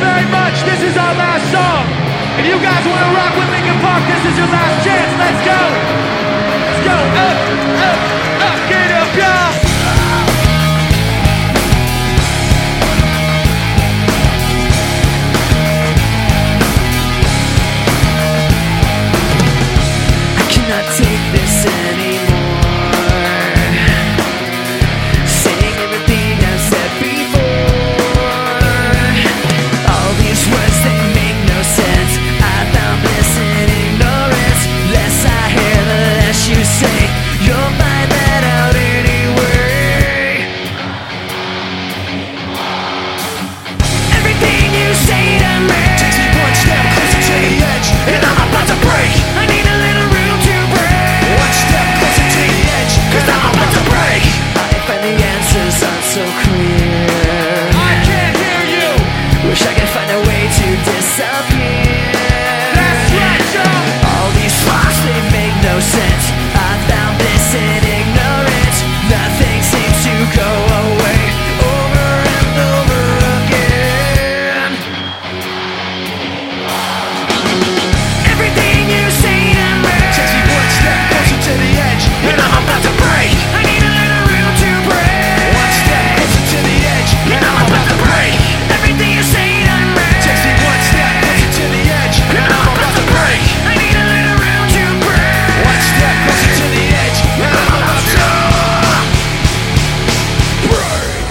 very much. This is our last song. If you guys want to rock with Linkin Park, this is your last chance. Let's go. Let's go. Up, up, up. Get up, y'all. I cannot take this anymore. Saying everything I've said before. All these words, they make no sense. I found bliss in ignorance. Less I hear, the less you say. You'll find that out anyway. Everything you say to me takes me one step closer to the edge, and I'm about to break. I need a little room to breathe. One step closer to the edge, cause I'm about to break. I find the answers aren't so clear. I can't hear you. Wish I could find a way to disappear. That's right, y'all. All these thoughts, they make no sense. I found this in ignorance. Nothing seems to go away. Over and over again. Everything you say to me Takes me one step closer to the edge, and I'm about to break. I need a little room to breathe. One step closer to the edge, and I'm about to break. Everything you say to me Takes me one step closer to the edge, and I'm about to break. I need a little room to breathe. One step closer to the edge, and I'm about to break.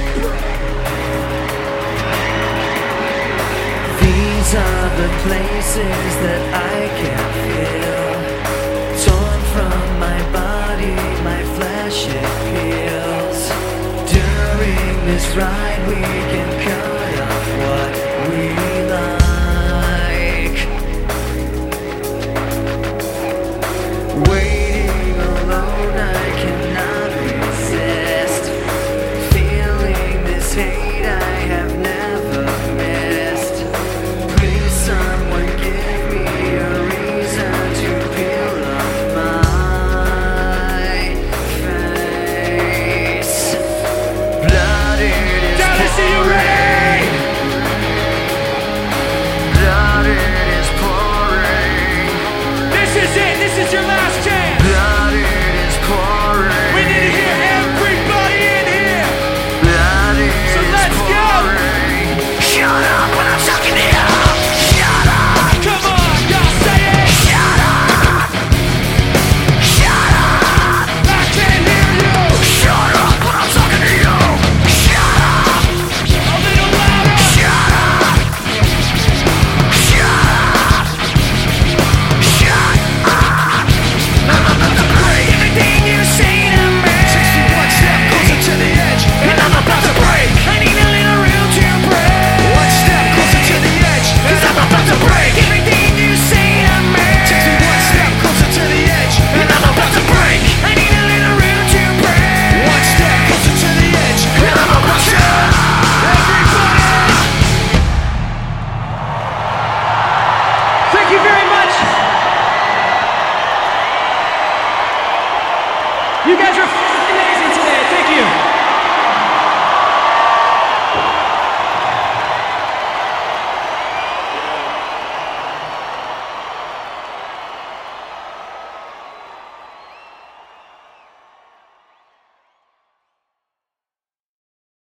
These are the places that I can feel. Torn from my body, my flesh it peels. During this ride we can cut off what we love.